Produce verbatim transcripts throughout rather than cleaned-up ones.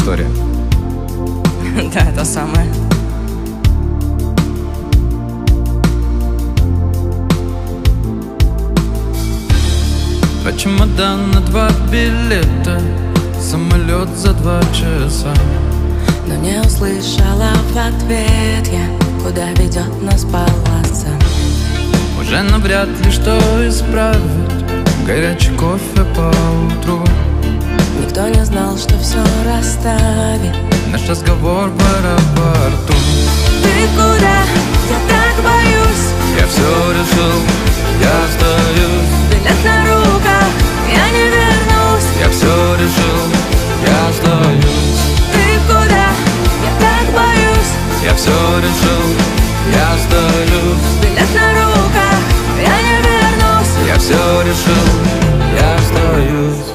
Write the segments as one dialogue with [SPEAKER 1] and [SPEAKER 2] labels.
[SPEAKER 1] история?
[SPEAKER 2] Да, это самое.
[SPEAKER 3] Два чемодана, два билета, самолет за два часа.
[SPEAKER 2] Но не услышала в ответ я, куда ведет нас полоса.
[SPEAKER 3] Уже навряд ли что исправит горячий кофе по утру.
[SPEAKER 2] Никто не знал, что все расставит
[SPEAKER 3] наш разговор в аэропорту.
[SPEAKER 2] Ты куда? Я так боюсь.
[SPEAKER 3] Я все решил, я остаюсь.
[SPEAKER 2] Билет на руках, я не вернусь.
[SPEAKER 3] Я все решил, я остаюсь.
[SPEAKER 2] Ты куда? Я так боюсь.
[SPEAKER 3] Я все решил, я остаюсь.
[SPEAKER 2] Билет на руках, я не вернусь.
[SPEAKER 3] Я все решил, я остаюсь.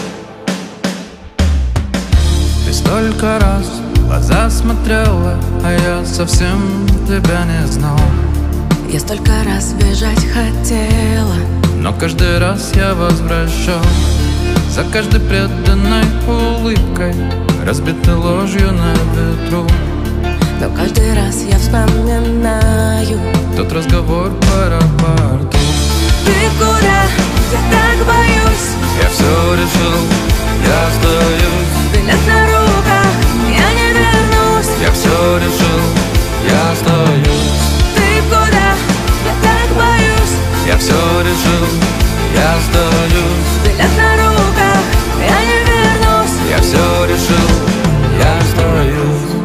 [SPEAKER 3] Ты столько раз в глаза смотрела, а я совсем тебя не знал.
[SPEAKER 2] Я столько раз бежать хотела,
[SPEAKER 3] но каждый раз я возвращал. За каждой преданной улыбкой, разбитой ложью на ветру.
[SPEAKER 2] но каждый раз я вспоминаю
[SPEAKER 3] тот разговор в аэропорту.
[SPEAKER 2] Ты куда? Я так боюсь.
[SPEAKER 3] Я все решил, я остаюсь.
[SPEAKER 2] Билет на руках, я не вернусь.
[SPEAKER 3] Я все решил, я остаюсь.
[SPEAKER 2] Ты куда? Я так боюсь.
[SPEAKER 3] Я все решил, я остаюсь.
[SPEAKER 2] Билет на руках, я не вернусь.
[SPEAKER 3] Я все решил, я остаюсь.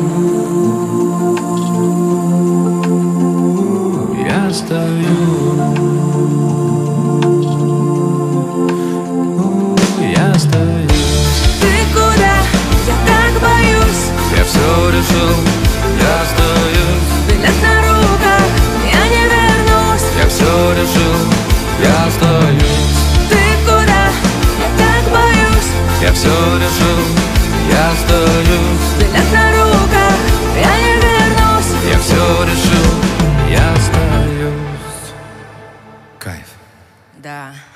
[SPEAKER 3] Я остаюсь. Я остаюсь.
[SPEAKER 2] Ты куда? Я так боюсь.
[SPEAKER 3] Я все решил, я остаюсь.
[SPEAKER 2] Билет на руках, я не вернусь.
[SPEAKER 3] Я все решил, я остаюсь.
[SPEAKER 2] Ты куда? Я так боюсь.
[SPEAKER 3] Я все решил, я остаюсь.
[SPEAKER 2] Билет на руках, я не вернусь.
[SPEAKER 3] Я все решил, я остаюсь. Кайф.
[SPEAKER 2] Да.